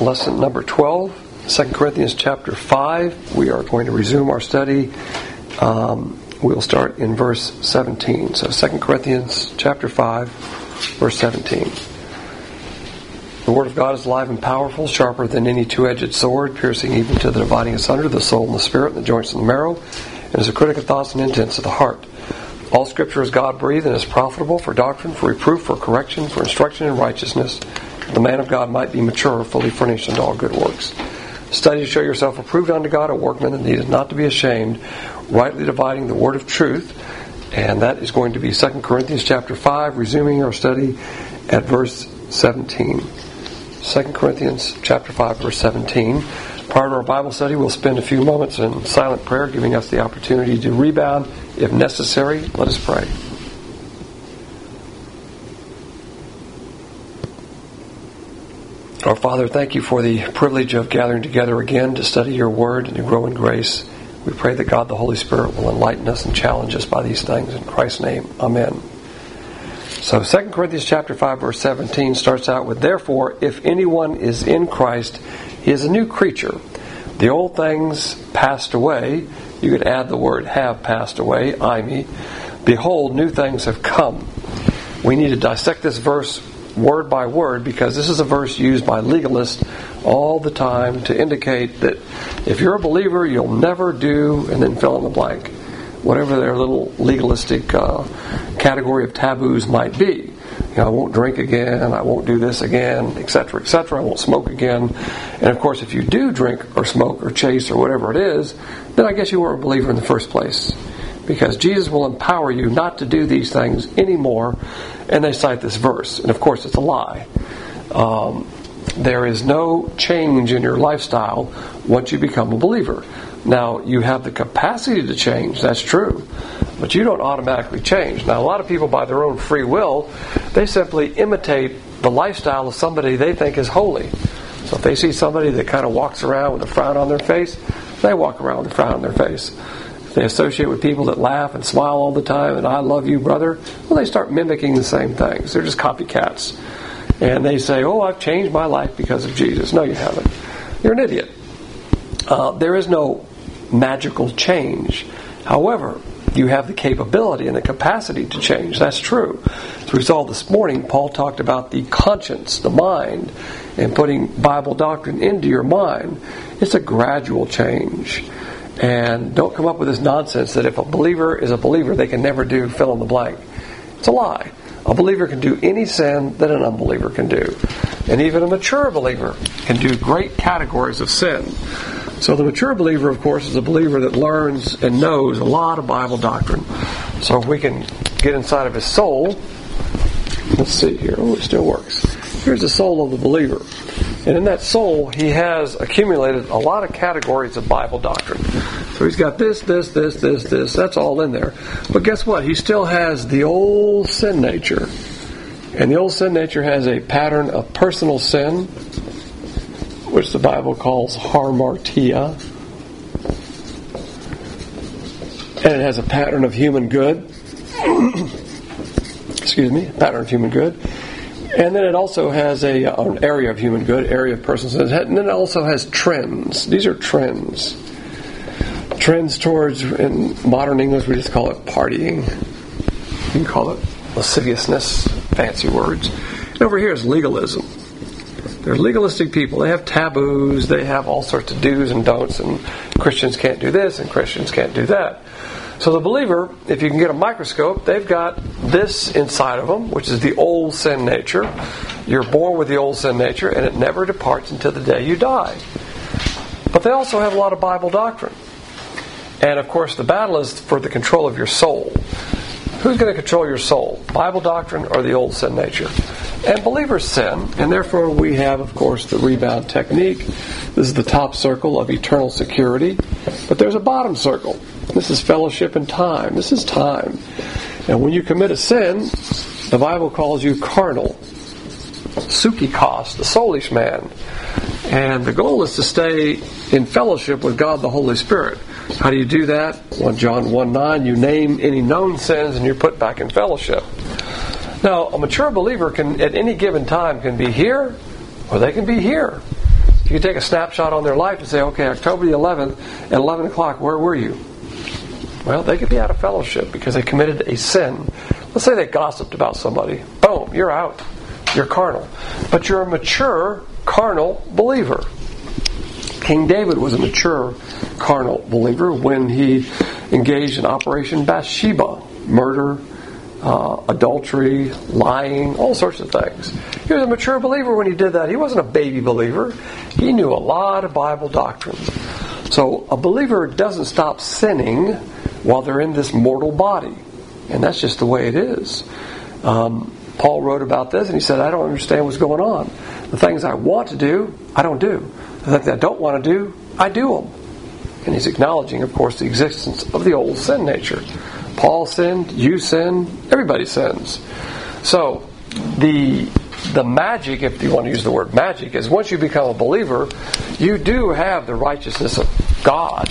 lesson number 12, 2 Corinthians chapter 5. We are going to resume our study. We'll start in verse 17. So 2 Corinthians chapter 5, verse 17. The Word of God is alive and powerful, sharper than any two-edged sword, piercing even to the dividing asunder the soul and the spirit and the joints and the marrow, and is a critic of thoughts and intents of the heart. All Scripture is God-breathed and is profitable for doctrine, for reproof, for correction, for instruction in righteousness, that the man of God might be mature, fully furnished unto all good works. Study to show yourself approved unto God, a workman that needeth not to be ashamed, rightly dividing the word of truth. And that is going to be 2 Corinthians chapter 5, resuming our study at verse 17. 2 Corinthians chapter 5, verse 17. Prior to our Bible study, we'll spend a few moments in silent prayer, giving us the opportunity to rebound if necessary. Let us pray. Our Father, thank you for the privilege of gathering together again to study your word and to grow in grace. We pray that God the Holy Spirit will enlighten us and challenge us by these things. In Christ's name, amen. So 2 Corinthians chapter 5, verse 17 starts out with, "Therefore, if anyone is in Christ, he is a new creature. The old things passed away." You could add the word "have passed away," eimi. "Behold, new things have come." We need to dissect this verse word by word, because this is a verse used by legalists all the time to indicate that if you're a believer, you'll never do, and then fill in the blank, whatever their little legalistic category of taboos might be. You know, I won't drink again, I won't do this again, etc., etc., I won't smoke again. And of course, if you do drink or smoke or chase or whatever it is, then I guess you weren't a believer in the first place. Because Jesus will empower you not to do these things anymore, and they cite this verse. And of course, it's a lie. There is no change in your lifestyle once you become a believer. Now, you have the capacity to change, that's true, but you don't automatically change. Now, a lot of people, by their own free will, they simply imitate the lifestyle of somebody they think is holy. So if they see somebody that kind of walks around with a frown on their face, they walk around with a frown on their face. If they associate with people that laugh and smile all the time and "I love you, brother," well, they start mimicking the same things. They're just copycats. And they say, "Oh, I've changed my life because of Jesus." No, you haven't. You're an idiot. There is no magical change. However, you have the capability and the capacity to change. That's true. As we saw this morning, Paul talked about the conscience, the mind, and putting Bible doctrine into your mind. It's a gradual change. And don't come up with this nonsense that if a believer is a believer, they can never do fill in the blank. It's a lie. A believer can do any sin that an unbeliever can do. And even a mature believer can do great categories of sin. So the mature believer, of course, is a believer that learns and knows a lot of Bible doctrine. So if we can get inside of his soul, let's see here. Oh, it still works. Here's the soul of the believer. And in that soul, he has accumulated a lot of categories of Bible doctrine. So he's got this. That's all in there. But guess what? He still has the old sin nature. And the old sin nature has a pattern of personal sin, which the Bible calls hamartia. And it has a pattern of human good. Pattern of human good. And then it also has an area of human good, area of personal sin. And then it also has trends. These are trends. Trends towards, in modern English, we just call it partying. You can call it lasciviousness, fancy words. And over here is legalism. They're legalistic people. They have taboos. They have all sorts of do's and don'ts. And Christians can't do this and Christians can't do that. So the believer, if you can get a microscope, they've got this inside of them, which is the old sin nature. You're born with the old sin nature, and it never departs until the day you die. But they also have a lot of Bible doctrine. And of course, the battle is for the control of your soul. Who's going to control your soul? Bible doctrine or the old sin nature? And believers sin, and therefore we have, of course, the rebound technique. This is the top circle of eternal security. But there's a bottom circle. This is fellowship and time. This is time. And when you commit a sin, the Bible calls you carnal. Sukikos, the soulish man. And the goal is to stay in fellowship with God the Holy Spirit. How do you do that? 1 John 1:9, you name any known sins and you're put back in fellowship. Now, a mature believer can, at any given time, can be here or they can be here. you could take a snapshot on their life and say, okay, October the 11th at 11 o'clock, where were you? Well, they could be out of fellowship because they committed a sin. Let's say they gossiped about somebody. Boom, you're out. You're carnal. But you're a mature carnal believer. King David was a mature carnal believer when he engaged in Operation Bathsheba. Murder, adultery, lying, all sorts of things. He was a mature believer when he did that. He wasn't a baby believer. He knew a lot of Bible doctrine. So a believer doesn't stop sinning while they're in this mortal body. And that's just the way it is. Paul wrote about this and he said, I don't understand what's going on. The things I want to do, I don't do. The things I don't want to do, I do them. And he's acknowledging, of course, the existence of the old sin nature. Paul sinned, you sin, everybody sins. So the magic, if you want to use the word magic, is once you become a believer, you do have the righteousness of God.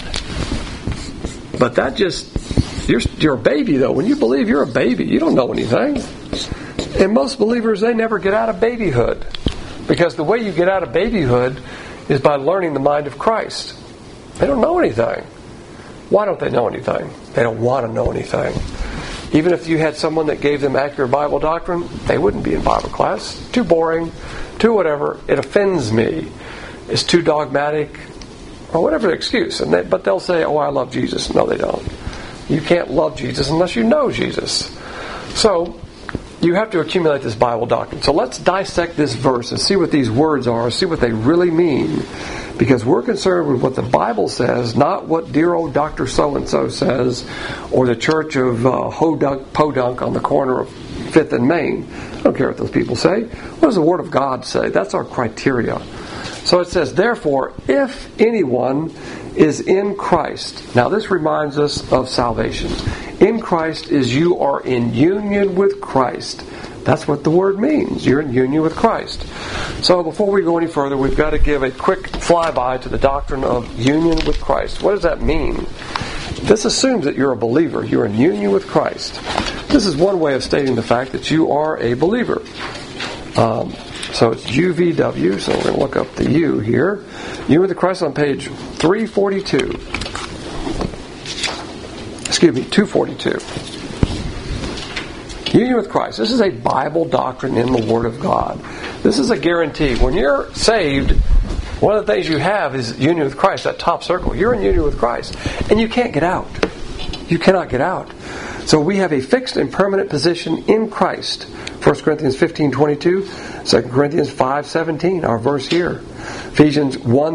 But that just, you're a baby though. When you believe, you're a baby. You don't know anything. And most believers, they never get out of babyhood. Because the way you get out of babyhood is by learning the mind of Christ. They don't know anything. Why don't they know anything? They don't want to know anything. Even if you had someone that gave them accurate Bible doctrine, they wouldn't be in Bible class. Too boring, too whatever. It offends me. It's too dogmatic, or whatever the excuse. But they'll say, oh, I love Jesus. No, they don't. You can't love Jesus unless you know Jesus. So, you have to accumulate this Bible doctrine. So let's dissect this verse and see what these words are, see what they really mean. Because we're concerned with what the Bible says, not what dear old Dr. So-and-so says, or the church of Podunk on the corner of 5th and Main. I don't care what those people say. What does the Word of God say? That's our criteria. So it says, therefore, if anyone is in Christ. Now this reminds us of salvation. In Christ is you are in union with Christ. That's what the word means. You're in union with Christ. So before we go any further, we've got to give a quick flyby to the doctrine of union with Christ. What does that mean? This assumes that you're a believer. You're in union with Christ. This is one way of stating the fact that you are a believer. So it's UVW, so we're going to look up the U here. Union with Christ on page 342. Excuse me, 242. Union with Christ. This is a Bible doctrine in the Word of God. This is a guarantee. When you're saved, one of the things you have is union with Christ, that top circle. You're in union with Christ. And you can't get out. You cannot get out. So we have a fixed and permanent position in Christ. 1 Corinthians 15:22, 2 Corinthians 5:17, our verse here. Ephesians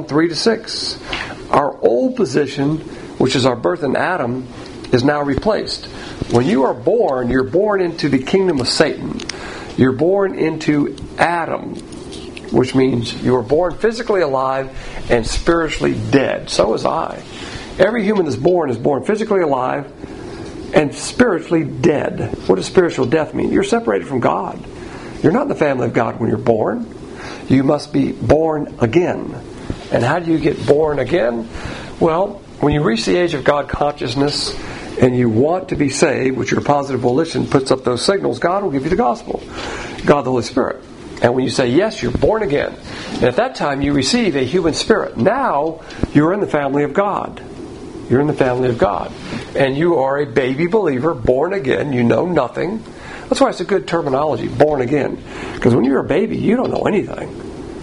1:3-6. Our old position, which is our birth in Adam, is now replaced. When you are born, you're born into the kingdom of Satan. You're born into Adam, which means you are born physically alive and spiritually dead. So is I. Every human that's born is born physically alive and spiritually dead. What does spiritual death mean? You're separated from God. You're not in the family of God when you're born. You must be born again. And how do you get born again? Well, when you reach the age of God consciousness and you want to be saved, which your positive volition puts up those signals, God will give you the gospel. God the Holy Spirit. And when you say yes, you're born again. And at that time you receive a human spirit. Now you're in the family of God. You're in the family of God. And you are a baby believer, born again. You know nothing. That's why it's a good terminology, born again. Because when you're a baby, you don't know anything.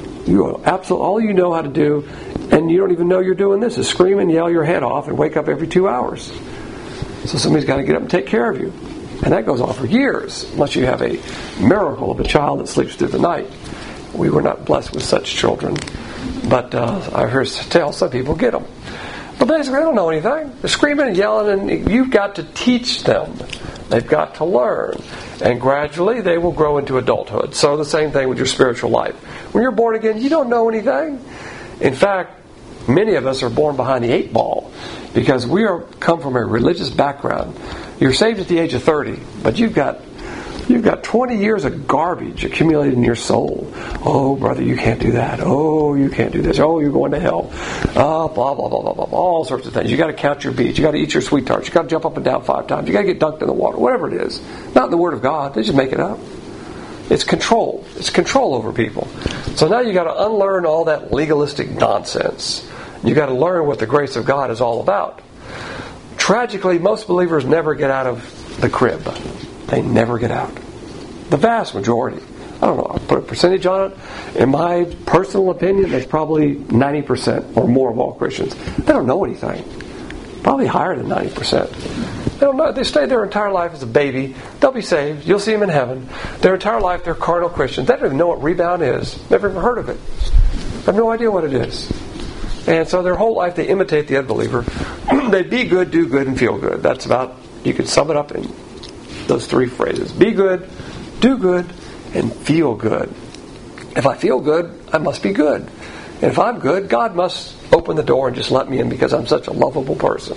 All you know how to do, and you don't even know you're doing this, is scream and yell your head off and wake up every 2 hours. So somebody's got to get up and take care of you. And that goes on for years, unless you have a miracle of a child that sleeps through the night. We were not blessed with such children. But I heard tell some people get them. But basically, they don't know anything. They're screaming and yelling, and you've got to teach them. They've got to learn. And gradually, they will grow into adulthood. So the same thing with your spiritual life. When you're born again, you don't know anything. In fact, many of us are born behind the 8 ball because we come from a religious background. You're saved at the age of 30, but you've got 20 years of garbage accumulated in your soul. Oh, brother, you can't do that. Oh, you can't do this. Oh, you're going to hell. Oh, blah, blah, blah, blah, blah. All sorts of things. You got to count your beads. You got to eat your sweet tarts. You got to jump up and down 5 times. You got to get dunked in the water. Whatever it is. Not in the Word of God. They just make it up. It's control. It's control over people. So now you got to unlearn all that legalistic nonsense. You got to learn what the grace of God is all about. Tragically, most believers never get out of the crib. They never get out. The vast majority. I don't know, I'll put a percentage on it. In my personal opinion, that's probably 90% or more of all Christians. They don't know anything. Probably higher than 90%. They don't know. They stay their entire life as a baby. They'll be saved. You'll see them in heaven. Their entire life, they're carnal Christians. They don't even know what rebound is. Never even heard of it. Have no idea what it is. And so their whole life they imitate the unbeliever. They be good, do good, and feel good. That's about, you could sum it up in those three phrases. Be good, do good, and feel good. If I feel good, I must be good. And if I'm good, God must open the door and just let me in because I'm such a lovable person.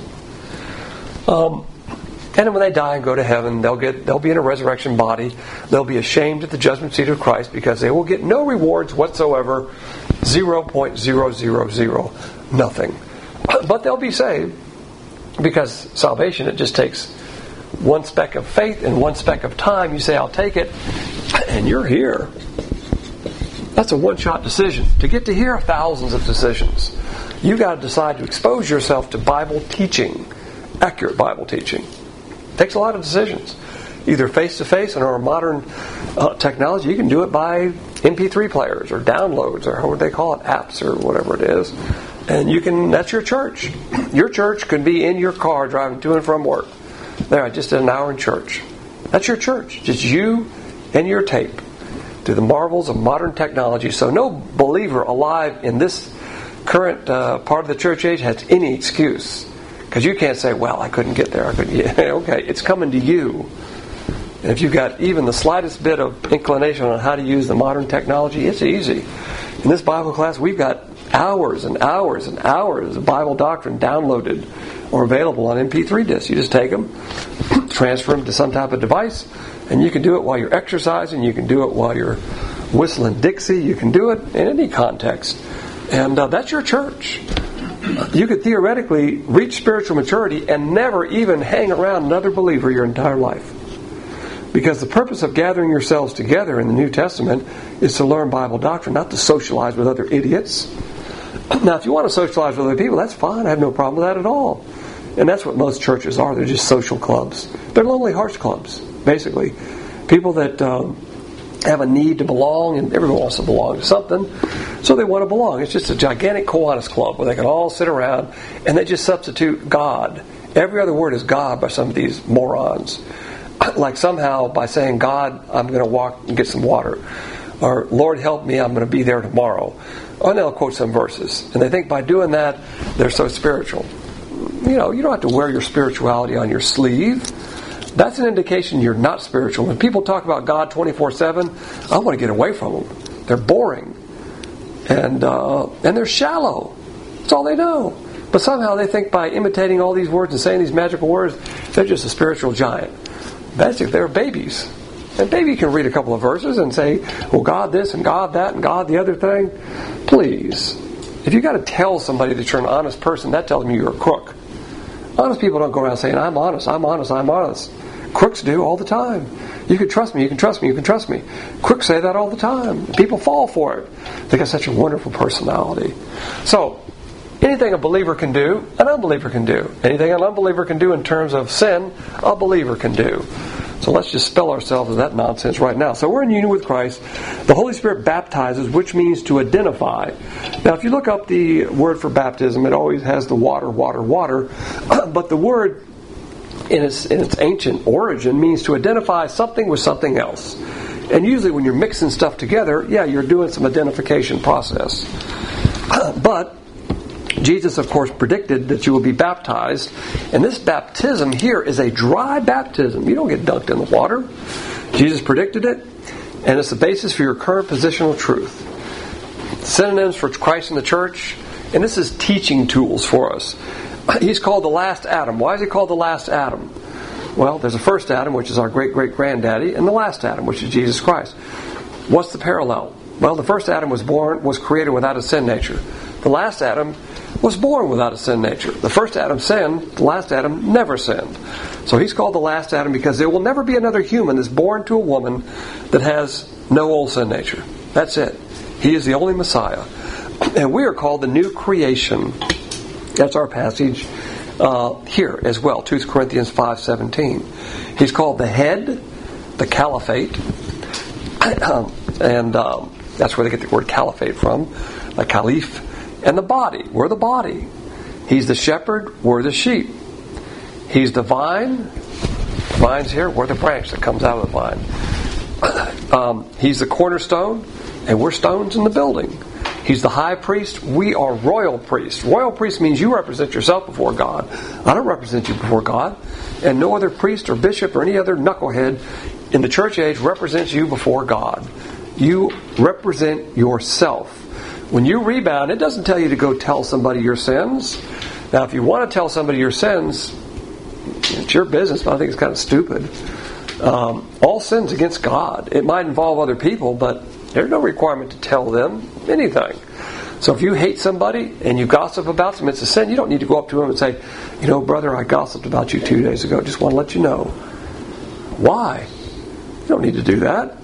And then when they die and go to heaven, they'll be in a resurrection body. They'll be ashamed at the judgment seat of Christ because they will get no rewards whatsoever. 0.000 nothing. But they'll be saved because salvation, it just takes one speck of faith and one speck of time. You say, I'll take it, and you're here. That's a one-shot decision. To get to here, thousands of decisions. You've got to decide to expose yourself to Bible teaching, accurate Bible teaching. It takes a lot of decisions. Either face-to-face and our modern technology, you can do it by MP3 players or downloads or what they call it, apps or whatever it is. And you can, that's your church. Your church could be in your car driving to and from work. There, I just did an hour in church. That's your church. Just you and your tape. Through the marvels of modern technology. So no believer alive in this current part of the church age has any excuse. Because you can't say, well, I couldn't get there. Okay, it's coming to you. And if you've got even the slightest bit of inclination on how to use the modern technology, it's easy. In this Bible class, we've got hours and hours and hours of Bible doctrine downloaded or available on MP3 discs. You just take them, transfer them to some type of device, and you can do it while you're exercising. You can do it while you're whistling Dixie. You can do it in any context. And that's your church. You could theoretically reach spiritual maturity and never even hang around another believer your entire life. Because the purpose of gathering yourselves together in the New Testament is to learn Bible doctrine, not to socialize with other idiots. Now, if you want to socialize with other people, that's fine. I have no problem with that at all. And that's what most churches are. They're just social clubs. They're lonely hearts clubs, basically. People that have a need to belong, and everyone wants to belong to something, so they want to belong. It's just a gigantic Kiwanis club where they can all sit around and they just substitute God. Every other word is God by some of these morons. Like somehow by saying, God, I'm going to walk and get some water. Or, Lord, help me, I'm going to be there tomorrow. And they'll quote some verses. And they think by doing that, they're so spiritual. You know, you don't have to wear your spirituality on your sleeve. That's an indication you're not spiritual. When people talk about God 24/7, I want to get away from them. They're boring. And they're shallow. That's all they know. But somehow they think by imitating all these words and saying these magical words, they're just a spiritual giant. Basically, they're babies. And baby can read a couple of verses and say, well, God this and God that and God the other thing. Please. If you've got to tell somebody that you're an honest person, that tells me you're a crook. Honest people don't go around saying, I'm honest, I'm honest, I'm honest. Crooks do all the time. You can trust me, you can trust me, you can trust me. Crooks say that all the time. People fall for it. They got such a wonderful personality. So, anything a believer can do, an unbeliever can do. Anything an unbeliever can do in terms of sin, a believer can do. So let's just spell ourselves of that nonsense right now. So we're in union with Christ. The Holy Spirit baptizes, which means to identify. Now, if you look up the word for baptism, it always has the water, water, water. But the word, in its ancient origin, means to identify something with something else. And usually when you're mixing stuff together, you're doing some identification process. But Jesus, of course, predicted that you will be baptized. And this baptism here is a dry baptism. You don't get dunked in the water. Jesus predicted it. And it's the basis for your current positional truth. Synonyms for Christ in the church. And this is teaching tools for us. He's called the last Adam. Why is he called the last Adam? Well, there's a first Adam, which is our great-great-granddaddy, and the last Adam, which is Jesus Christ. What's the parallel? Well, the first Adam was created without a sin nature. The last Adam was born without a sin nature. The first Adam sinned, the last Adam never sinned. So he's called the last Adam because there will never be another human that's born to a woman that has No old sin nature. That's it. He is the only Messiah. And we are called the new creation. That's our passage here as well. 2 Corinthians 5:17. He's called the head, the caliphate. And that's where they get the word caliphate from. The caliph. And the body. We're the body. He's the shepherd. We're the sheep. He's the vine. The vine's here. We're the branch that comes out of the vine. He's the cornerstone. And we're stones in the building. He's the high priest. We are royal priests. Royal priest means you represent yourself before God. I don't represent you before God. And no other priest or bishop or any other knucklehead in the church age represents you before God. You represent yourself. When you rebound, it doesn't tell you to go tell somebody your sins. Now, if you want to tell somebody your sins, it's your business, but I think it's kind of stupid. All sin's against God. It might involve other people, but there's no requirement to tell them anything. So if you hate somebody and you gossip about them, it's a sin. You don't need to go up to them and say, brother, I gossiped about you 2 days ago. Just want to let you know. Why? You don't need to do that.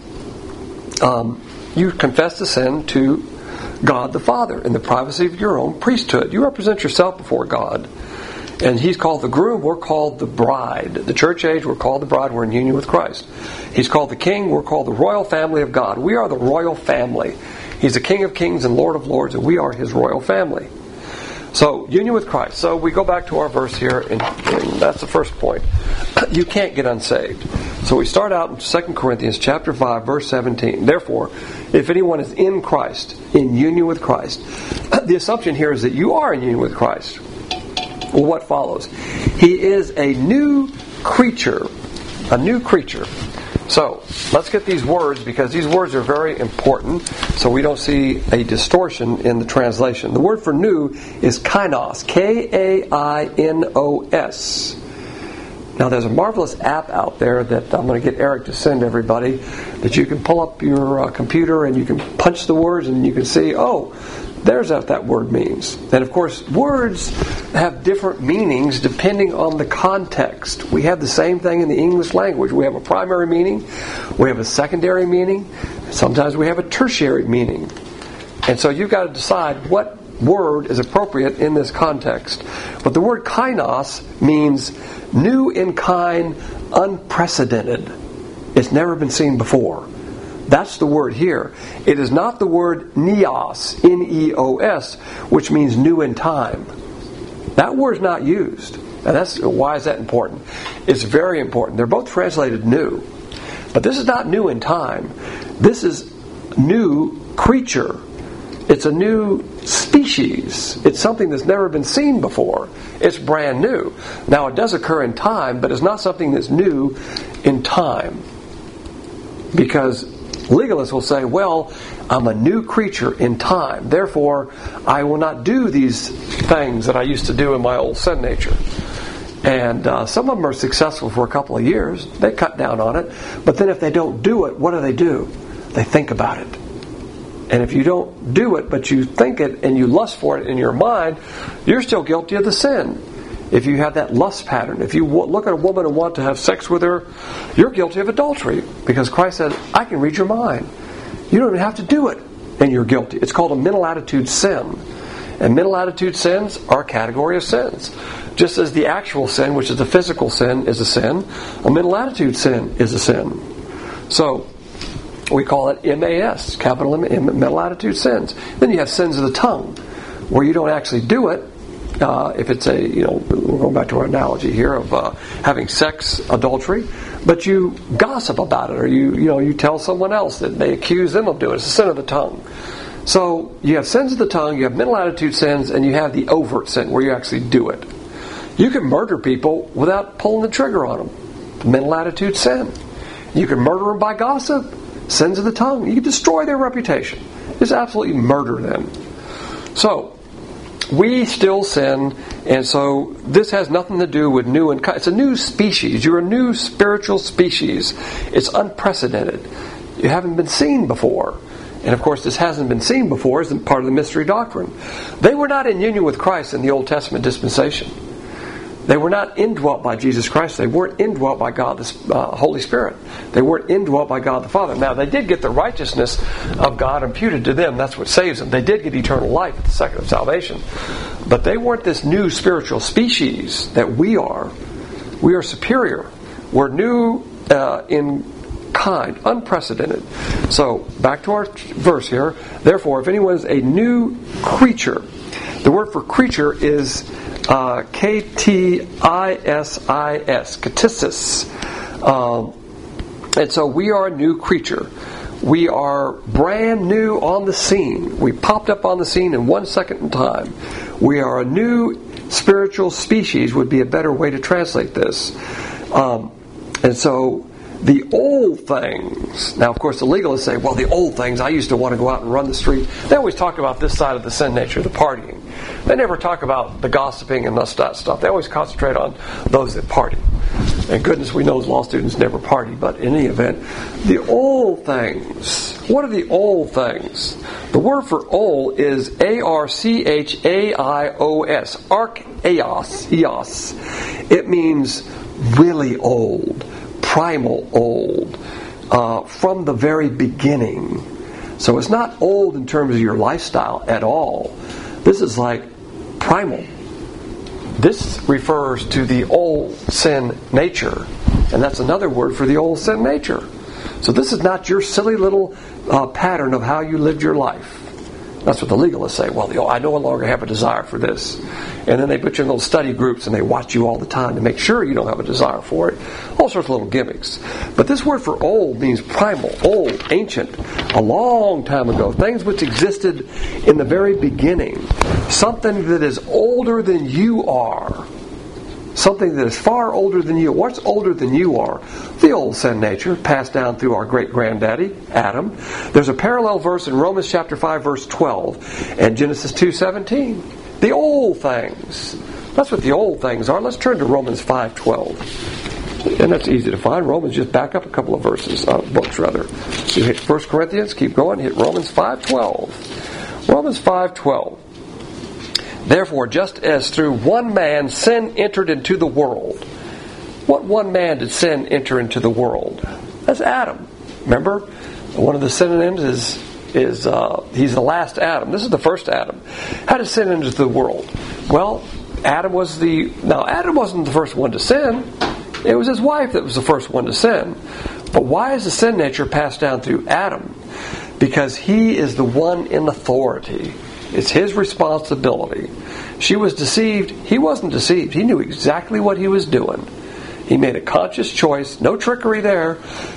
You confess the sin to God the Father in the privacy of your own priesthood. You represent yourself before God. And He's called the groom, we're called the bride. The church age, we're called the bride, we're in union with Christ. He's called the king, we're called the royal family of God. We are the royal family. He's the King of kings and Lord of lords, and we are His royal family. So, union with Christ. So we go back to our verse here, and that's the first point. You can't get unsaved. So we start out in 2 Corinthians chapter 5, verse 17. Therefore, if anyone is in Christ, in union with Christ, the assumption here is that you are in union with Christ. Well, what follows? He is a new creature. A new creature. So, let's get these words, because these words are very important, so we don't see a distortion in the translation. The word for new is kainos. K-A-I-N-O-S. Now, there's a marvelous app out there that I'm going to get Eric to send everybody, that you can pull up your computer and you can punch the words and you can see, there's what that word means. And of course, words have different meanings depending on the context. We have the same thing in the English language. We have a primary meaning, we have a secondary meaning, sometimes we have a tertiary meaning. And so you've got to decide what word is appropriate in this context. But the word kainos means new in kind, unprecedented. It's never been seen before. That's the word here. It is not the word neos, N-E-O-S, which means new in time. That word's not used. And why is that important? It's very important. They're both translated new. But this is not new in time. This is new creature. It's a new species. It's something that's never been seen before. It's brand new. Now, it does occur in time, but it's not something that's new in time. Because legalists will say, I'm a new creature in time. Therefore, I will not do these things that I used to do in my old sin nature. And some of them are successful for a couple of years. They cut down on it. But then if they don't do it, what do? They think about it. And if you don't do it, but you think it and you lust for it in your mind, you're still guilty of the sin. If you have that lust pattern, if you look at a woman and want to have sex with her, you're guilty of adultery. Because Christ said, I can read your mind. You don't even have to do it, and you're guilty. It's called a mental attitude sin. And mental attitude sins are a category of sins. Just as the actual sin, which is the physical sin, is a sin, a mental attitude sin is a sin. So, we call it MAS, capital M, mental attitude sins. Then you have sins of the tongue, where you don't actually do it. If it's we're going back to our analogy here of having sex, adultery, but you gossip about it, or you tell someone else that they accuse them of doing it. It's a sin of the tongue. So you have sins of the tongue, you have mental attitude sins, and you have the overt sin where you actually do it. You can murder people without pulling the trigger on them. Mental attitude sin. You can murder them by gossip. Sins of the tongue. You can destroy their reputation. Just absolutely murder them. So, we still sin, and so this has nothing to do with new and kind. It's a new species. You're a new spiritual species. It's unprecedented. You haven't been seen before. And of course, this hasn't been seen before isn't part of the mystery doctrine. They were not in union with Christ in the Old Testament dispensation. They were not indwelt by Jesus Christ. They weren't indwelt by God the Holy Spirit. They weren't indwelt by God the Father. Now, they did get the righteousness of God imputed to them. That's what saves them. They did get eternal life at the second of salvation. But they weren't this new spiritual species that we are. We are superior. We're new in kind, unprecedented. So, back to our verse here. Therefore, if anyone is a new creature, the word for creature is Ktis, ktisis. And so we are a new creature. We are brand new on the scene. We popped up on the scene in 1 second in time. We are a new spiritual species would be a better way to translate this. And so the old things. Now, of course, the legalists say, well, the old things, I used to want to go out and run the street. They always talk about this side of the sin nature, the partying. They never talk about the gossiping and that stuff. They always concentrate on those that party. And goodness, we know law students never party, but in any event, the old things. What are the old things? The word for old is Archaios, archaios. It means really old, primal old, from the very beginning. So it's not old in terms of your lifestyle at all. This is like primal. This refers to the old sin nature. And that's another word for the old sin nature. So this is not your silly little pattern of how you lived your life. That's what the legalists say. Well, I no longer have a desire for this. And then they put you in little study groups and they watch you all the time to make sure you don't have a desire for it. All sorts of little gimmicks. But this word for old means primal, old, ancient, a long time ago. Things which existed in the very beginning. Something that is older than you are. Something that is far older than you. What's older than you are? The old sin nature, passed down through our great-granddaddy, Adam. There's a parallel verse in Romans chapter 5, verse 12, and Genesis 2:17. The old things. That's what the old things are. Let's turn to Romans 5:12. And that's easy to find. Romans, just back up a couple of verses, books rather. You hit 1 Corinthians, keep going, hit Romans 5:12. Romans 5:12. Therefore, just as through one man sin entered into the world. What one man did sin enter into the world? That's Adam. Remember? One of the synonyms is he's the last Adam. This is the first Adam. How did sin enter the world? Well, Adam wasn't the first one to sin. It was his wife that was the first one to sin. But why is the sin nature passed down through Adam? Because he is the one in authority. It's his responsibility. She was deceived. He wasn't deceived. He knew exactly what he was doing. He made a conscious choice. No trickery there.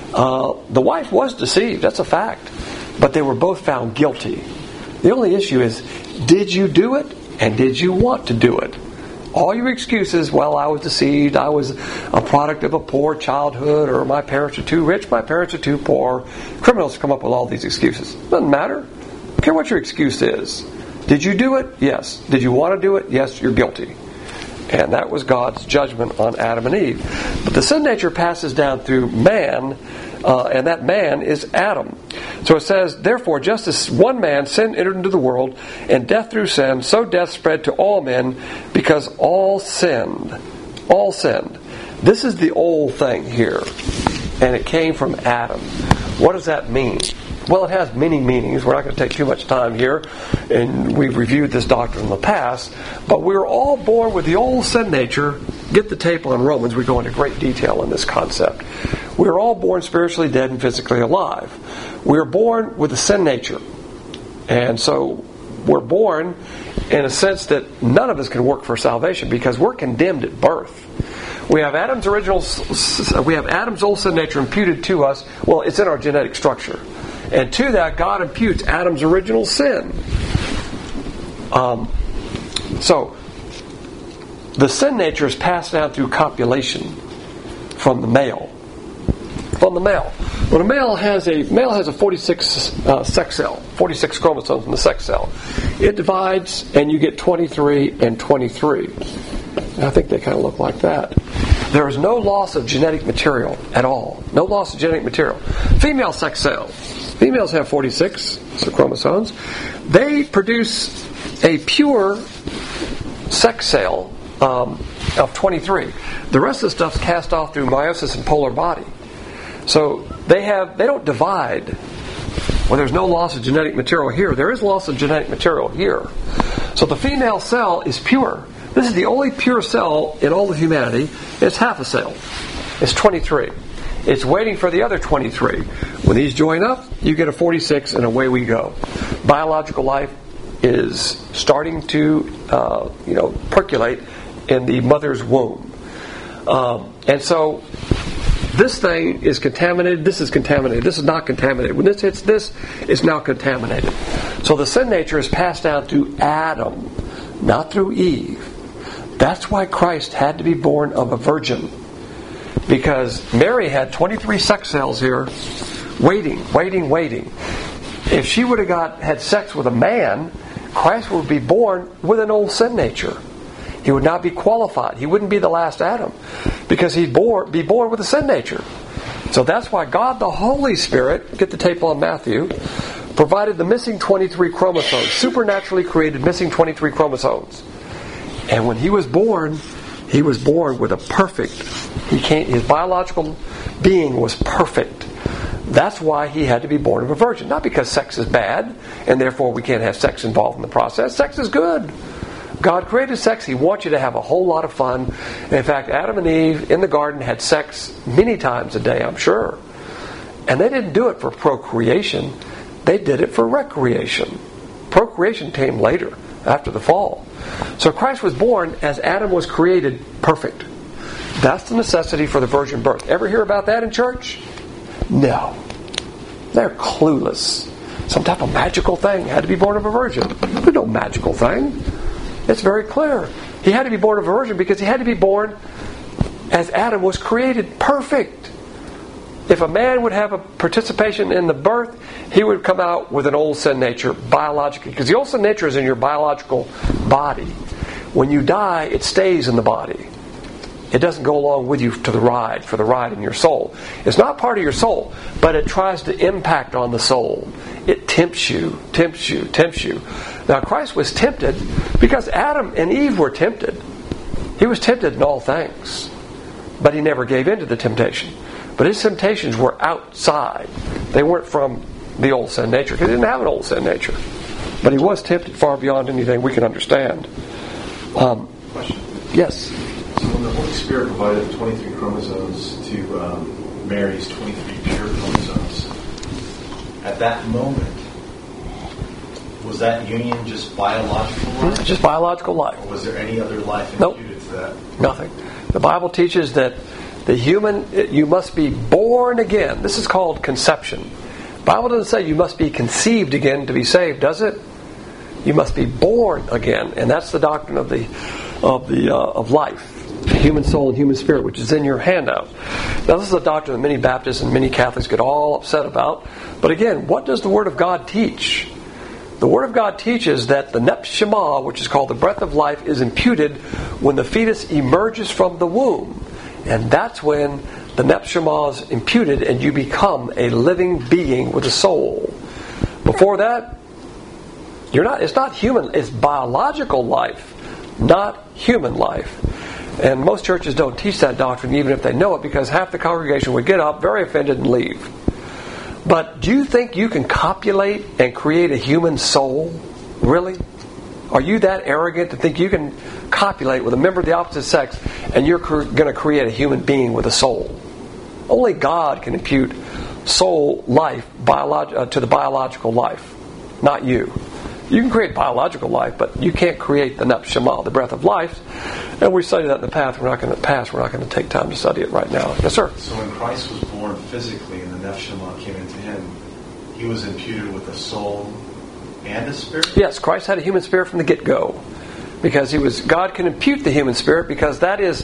The wife was deceived. That's a fact. But they were both found guilty. The only issue is, did you do it? And did you want to do it? All your excuses, well, I was deceived, I was a product of a poor childhood, or my parents are too rich, my parents are too poor. Criminals come up with all these excuses. Doesn't matter. I don't care what your excuse is. Did you do it? Yes. Did you want to do it? Yes, you're guilty. And that was God's judgment on Adam and Eve. But the sin nature passes down through man, and that man is Adam. So it says, therefore, just as one man, sin entered into the world, and death through sin, so death spread to all men, because all sinned. All sinned. This is the old thing here. And it came from Adam. What does that mean? Well, it has many meanings. We're not going to take too much time here, and we've reviewed this doctrine in the past, but we're all born with the old sin nature. Get the tape on Romans. We go into great detail in this concept. We're all born spiritually dead and physically alive. We're born with a sin nature. And so we're born in a sense that none of us can work for salvation because we're condemned at birth. We have Adam's old sin nature imputed to us. Well, it's in our genetic structure. And to that, God imputes Adam's original sin. So, the sin nature is passed down through copulation from the male. From the male. When a male has a 46 sex cell, 46 chromosomes in the sex cell, it divides and you get 23 and 23. I think they kind of look like that. There is no loss of genetic material at all. No loss of genetic material. Female sex cells. Females have 46 chromosomes. They produce a pure sex cell of 23. The rest of the stuff's cast off through meiosis and polar body. So they don't divide. Well, there's no loss of genetic material here. There is loss of genetic material here. So the female cell is pure. This is the only pure cell in all of humanity. It's half a cell. It's 23. It's waiting for the other 23. When these join up, you get a 46, and away we go. Biological life is starting to, percolate in the mother's womb. And so this thing is contaminated. This is contaminated. This is not contaminated. When this hits this, it's now contaminated. So the sin nature is passed down through Adam, not through Eve. That's why Christ had to be born of a virgin. Because Mary had 23 sex cells here waiting. If she would have had sex with a man, Christ would be born with an old sin nature. He would not be qualified. He wouldn't be the last Adam because he'd be born with a sin nature. So that's why God the Holy Spirit, get the tape on Matthew, provided the missing 23 chromosomes, supernaturally created missing 23 chromosomes. And when he was born with a perfect, his biological being was perfect. That's why he had to be born of a virgin. Not because sex is bad, and therefore we can't have sex involved in the process. Sex is good. God created sex. He wants you to have a whole lot of fun. And in fact, Adam and Eve in the garden had sex many times a day, I'm sure. And they didn't do it for procreation. They did it for recreation. Procreation came later, after the fall. So Christ was born as Adam was created perfect. That's the necessity for the virgin birth. Ever hear about that in church? No. They're clueless. Some type of magical thing. Had to be born of a virgin. There's no magical thing. It's very clear. He had to be born of a virgin because he had to be born as Adam was created perfect. If a man would have a participation in the birth, he would come out with an old sin nature biologically. Because the old sin nature is in your biological body. When you die, it stays in the body. It doesn't go along with you for the ride in your soul. It's not part of your soul, but it tries to impact on the soul. It tempts you. Now Christ was tempted because Adam and Eve were tempted. He was tempted in all things, but he never gave in to the temptation. But his temptations were outside. They weren't from the old sin nature, because he didn't have an old sin nature. But he was tempted far beyond anything we can understand. Question. Yes? So when the Holy Spirit provided the 23 chromosomes to Mary's 23 pure chromosomes, at that moment, was that union just biological life? Just biological life. Or was there any other life imputed to that? Nothing. The Bible teaches that you must be born again. This is called conception. The Bible doesn't say you must be conceived again to be saved, does it? You must be born again, and that's the doctrine of life, human soul and human spirit, which is in your handout. Now, this is a doctrine that many Baptists and many Catholics get all upset about. But again, what does the Word of God teach? The Word of God teaches that the Neshama, which is called the breath of life, is imputed when the fetus emerges from the womb. And that's when the Neshama is imputed and you become a living being with a soul. Before that, it's not human, it's biological life, not human life. And most churches don't teach that doctrine even if they know it, because half the congregation would get up very offended and leave. But do you think you can copulate and create a human soul? Really? Are you that arrogant to think you can copulate with a member of the opposite sex and you're going to create a human being with a soul? Only God can impute soul life to the biological life, not you. You can create biological life, but you can't create the Neshama, the breath of life. And we studied that in the past. We're not going to take time to study it right now. Yes, sir? So when Christ was born physically and the Neshama came into him, he was imputed with a soul and a spirit? Yes, Christ had a human spirit from the get-go. Because God can impute the human spirit, because that is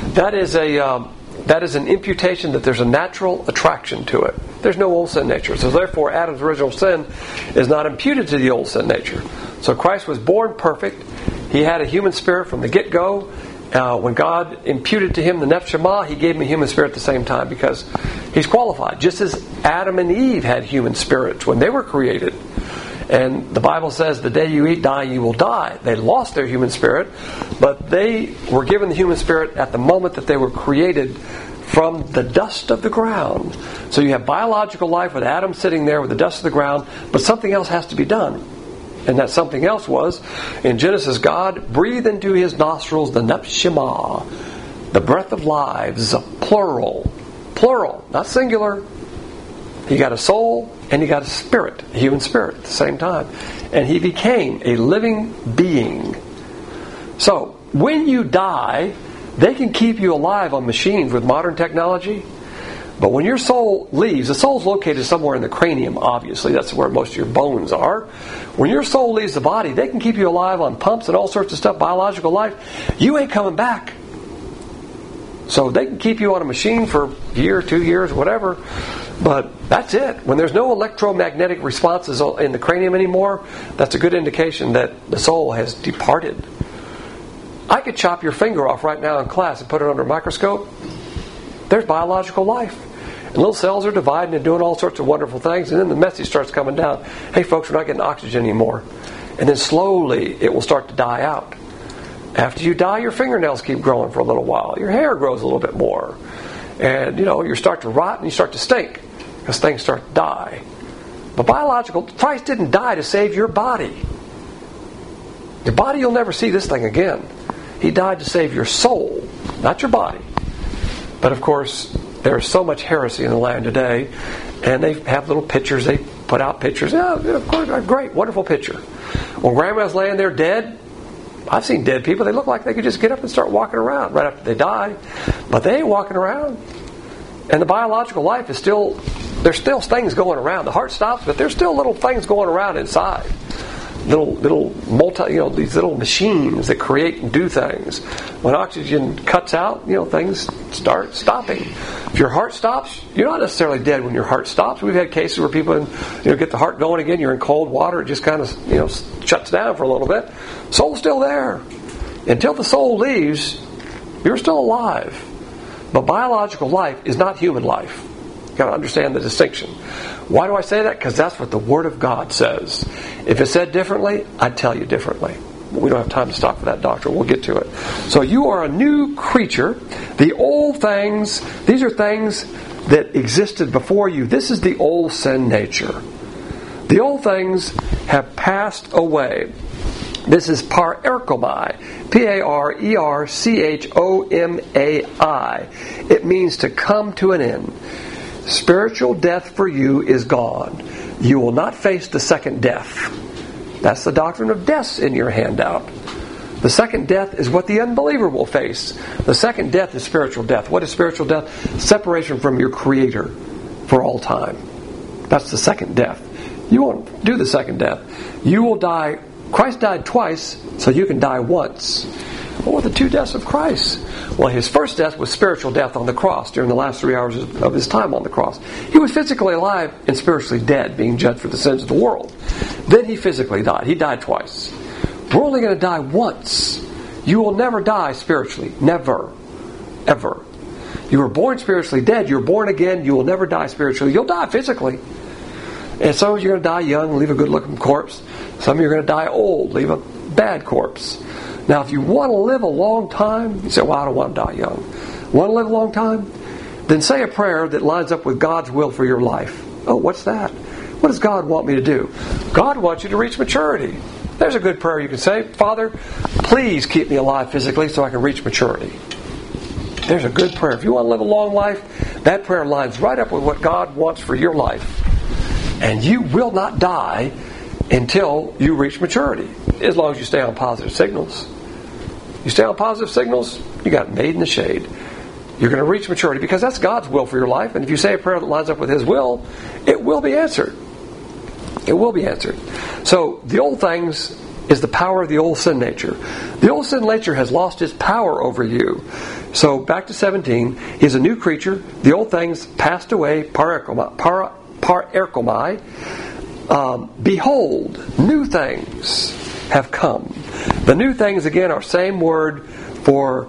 an imputation that there's a natural attraction to it. There's no old sin nature. So therefore, Adam's original sin is not imputed to the old sin nature. So Christ was born perfect. He had a human spirit from the get-go. When God imputed to him the Neshama, he gave him a human spirit at the same time, because he's qualified. Just as Adam and Eve had human spirits when they were created. And the Bible says the day you eat, die, you will die. They lost their human spirit, but they were given the human spirit at the moment that they were created from the dust of the ground. So you have biological life with Adam sitting there with the dust of the ground, but something else has to be done. And that something else was, in Genesis, God breathed into his nostrils the Nefshema, the breath of lives, plural, not singular. He got a soul and he got a spirit, a human spirit at the same time. And he became a living being. So, when you die, they can keep you alive on machines with modern technology. But when your soul leaves, the soul's located somewhere in the cranium, obviously. That's where most of your bones are. When your soul leaves the body, they can keep you alive on pumps and all sorts of stuff, biological life. You ain't coming back. So they can keep you on a machine for a year, 2 years, whatever. But that's it. When there's no electromagnetic responses in the cranium anymore, that's a good indication that the soul has departed. I could chop your finger off right now in class and put it under a microscope. There's biological life. And little cells are dividing and doing all sorts of wonderful things. And then the message starts coming down. Hey folks, we're not getting oxygen anymore. And then slowly it will start to die out. After you die, your fingernails keep growing for a little while. Your hair grows a little bit more. And, you start to rot and you start to stink because things start to die. But Christ didn't die to save your body. Your body, you'll never see this thing again. He died to save your soul, not your body. But of course, there's so much heresy in the land today, and they have little pictures. They put out pictures. Yeah, of course, great, wonderful picture. When grandma's laying there dead, I've seen dead people. They look like they could just get up and start walking around right after they die. But they ain't walking around. And the biological life is still, there's still things going around. The heart stops, but there's still little things going around inside. These little machines that create and do things. When oxygen cuts out, things start stopping. If your heart stops, you're not necessarily dead when your heart stops. We've had cases where people, get the heart going again. You're in cold water. It just kind of, shuts down for a little bit. Soul's still there. Until the soul leaves, you're still alive. But biological life is not human life. You've got to understand the distinction. Why do I say that? Because that's what the Word of God says. If it said differently, I'd tell you differently. We don't have time to stop for that doctrine. We'll get to it. So you are a new creature. The old things, these are things that existed before you. This is the old sin nature. The old things have passed away. This is parerchomai. Parerchomai. It means to come to an end. Spiritual death for you is gone. You will not face the second death. That's the doctrine of deaths in your handout. The second death is what the unbeliever will face. The second death is spiritual death. What is spiritual death? Separation from your Creator for all time. That's the second death. You won't do the second death. You will die. Christ died twice, so you can die once. What were the two deaths of Christ? Well, his first death was spiritual death on the cross during the last 3 hours of his time on the cross. He was physically alive and spiritually dead, being judged for the sins of the world. Then he physically died. He died twice. We're only going to die once. You will never die spiritually. Never. Ever. You were born spiritually dead. You're born again. You will never die spiritually. You'll die physically. And some of you are going to die young, leave a good-looking corpse. Some of you are going to die old, leave a bad corpse. Now, if you want to live a long time, you say, well, I don't want to die young. Want to live a long time? Then say a prayer that lines up with God's will for your life. Oh, what's that? What does God want me to do? God wants you to reach maturity. There's a good prayer you can say. Father, please keep me alive physically so I can reach maturity. There's a good prayer. If you want to live a long life, that prayer lines right up with what God wants for your life. And you will not die until you reach maturity, as long as you stay on positive signals. You stay on positive signals, you got made in the shade. You're going to reach maturity because that's God's will for your life. And if you say a prayer that lines up with His will, it will be answered. It will be answered. So the old things is the power of the old sin nature. The old sin nature has lost its power over you. So back to 17, he's a new creature. The old things passed away, parerchomai. Behold, new things have come. The new things, again, are same word for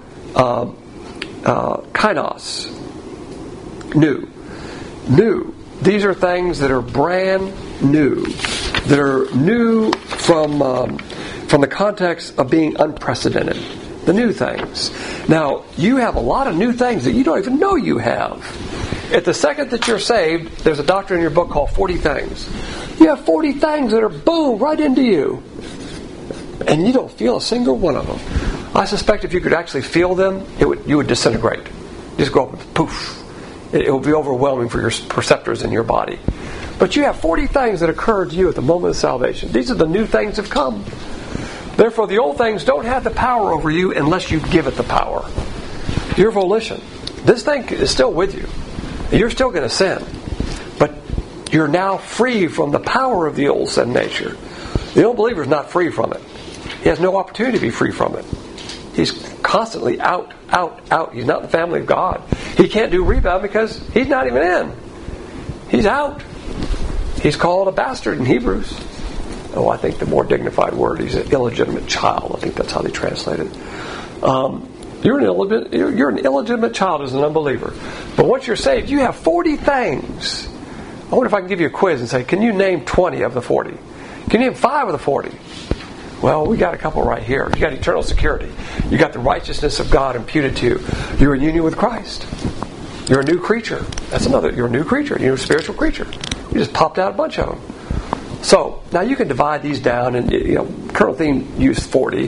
kainos. New. These are things that are brand new. that are new from the context of being unprecedented. The new things. Now, you have a lot of new things that you don't even know you have. At the second that you're saved, there's a doctrine in your book called 40 Things. You have 40 things that are boom right into you. And you don't feel a single one of them. I suspect if you could actually feel them, you would disintegrate. Just go up and poof. It would be overwhelming for your perceptors in your body. But you have 40 things that occurred to you at the moment of salvation. These are the new things that have come. Therefore, the old things don't have the power over you unless you give it the power. Your volition. This thing is still with you. You're still going to sin. But you're now free from the power of the old sin nature. The unbeliever is not free from it. He has no opportunity to be free from it. He's constantly out. He's not in the family of God. He can't do rebound because he's not even in. He's out. He's called a bastard in Hebrews. Oh, I think the more dignified word, he's an illegitimate child. I think that's how they translate it. You're an illegitimate child as an unbeliever. But once you're saved, you have 40 things. I wonder if I can give you a quiz and say, can you name 20 of the 40? Can you name 5 of the 40? Well, we got a couple right here. You got eternal security. You got the righteousness of God imputed to you. You're in union with Christ. You're a new creature. That's another. You're a new creature. You're a spiritual creature. You just popped out a bunch of them. So now you can divide these down, and Colonel Thien used 40.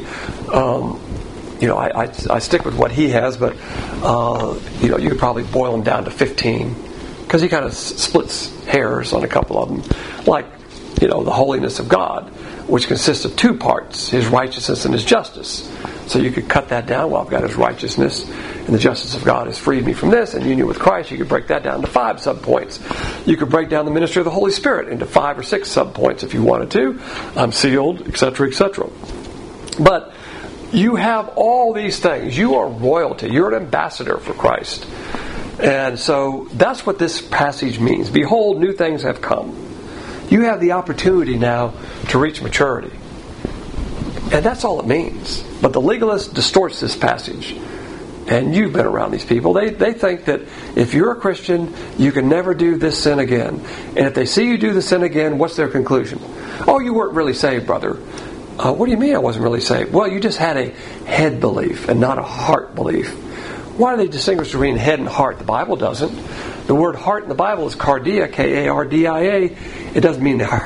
I stick with what he has, but you could probably boil them down to 15 because he kind of splits hairs on a couple of them, like the holiness of God, which consists of 2 parts: His righteousness and His justice. So you could cut that down. Well, I've got His righteousness, and the justice of God has freed me from this. And union with Christ, you could break that down to 5 subpoints. You could break down the ministry of the Holy Spirit into 5 or 6 subpoints if you wanted to. I'm sealed, etc., etc. But you have all these things. You are royalty. You're an ambassador for Christ. And so that's what this passage means. Behold, new things have come. You have the opportunity now to reach maturity. And that's all it means. But the legalist distorts this passage. And you've been around these people. They think that if you're a Christian, you can never do this sin again. And if they see you do the sin again, what's their conclusion? Oh, you weren't really saved, brother. What do you mean I wasn't really saved? Well, you just had a head belief and not a heart belief. Why do they distinguish between head and heart? The Bible doesn't. The word heart in the Bible is cardia, K-A-R-D-I-A. It doesn't mean the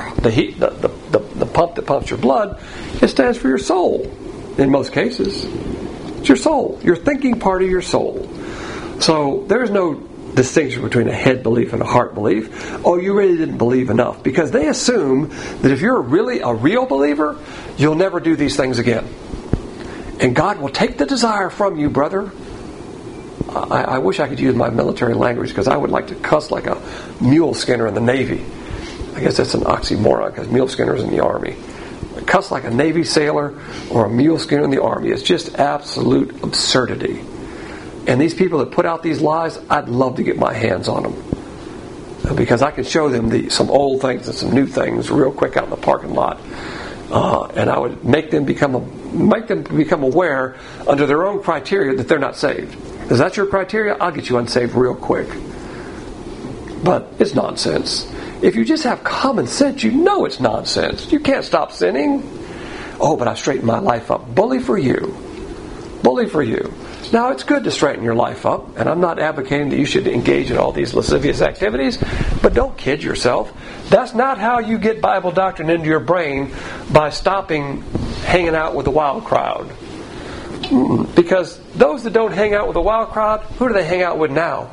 pump that pumps your blood. It stands for your soul in most cases. It's your soul, your thinking part of your soul. So there's no distinction between a head belief and a heart belief. Oh, you really didn't believe enough. Because they assume that if you're really a real believer, you'll never do these things again. And God will take the desire from you, brother. I wish I could use my military language because I would like to cuss like a mule skinner in the Navy. I guess that's an oxymoron because mule skinners in the Army. Cuss like a Navy sailor or a mule skinner in the Army. It's just absolute absurdity. And these people that put out these lies, I'd love to get my hands on them. Because I can show them some old things and some new things real quick out in the parking lot. And I would make them become aware under their own criteria that they're not saved. Is that your criteria? I'll get you unsaved real quick. But it's nonsense. If you just have common sense, you know it's nonsense. You can't stop sinning. Oh, but I've straightened my life up. Bully for you. Bully for you. Now, it's good to straighten your life up, and I'm not advocating that you should engage in all these lascivious activities, but don't kid yourself. That's not how you get Bible doctrine into your brain by stopping hanging out with the wild crowd. Because those that don't hang out with the wild crowd, who do they hang out with now?